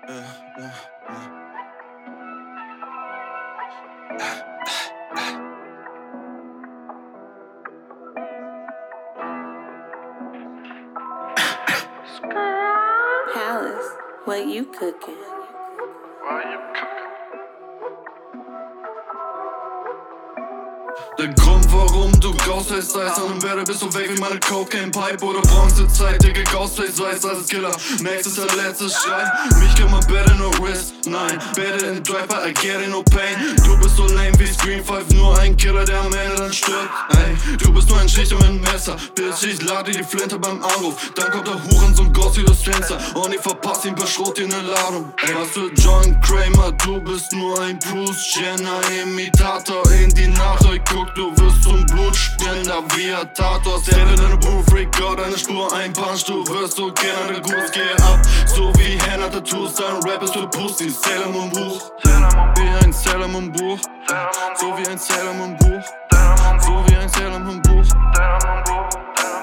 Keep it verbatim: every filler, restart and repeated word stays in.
Ja, ja, ja. Palace, what you cooking? What you cooking? Der Grund, warum du Ghostface heißt, an dem Werde bist du weg wie meine Cocaine Pipe oder Bronzezeit, Digga, Ghostface weiß alles Killer. Max ist der letzte Schrei, mich kann man better no risk, nein, better in Driver, I get in no pain. Du bist so lame wie Screen five, nur ein Killer, der am Ende dann stirbt. Ey, du bist nur ein Schlichter mit einem Messer, bis ich lade die Flinte beim Anruf. Dann kommt der Hurensohn Ghost wie das Fenster und ich verpass ihn per Schrot in der Ladung. Ey, was für John Kramer, du bist nur ein Bruce Jenner Imitator in die Nacht, ey, guck, du wirst zum Blutspender wie Tatos. Stelle deine Boo-Freak, Gott, eine Spur, ein Punch, du wirst so gerne der Goose, geh ab. So wie Hannah Tattoos, dein Rap ist für Pussy, Sailor Moon Buch. Wie ein Sailor Moon Buch, so wie ein Sailor Moon Buch, so wie ein Sailor Moon Buch.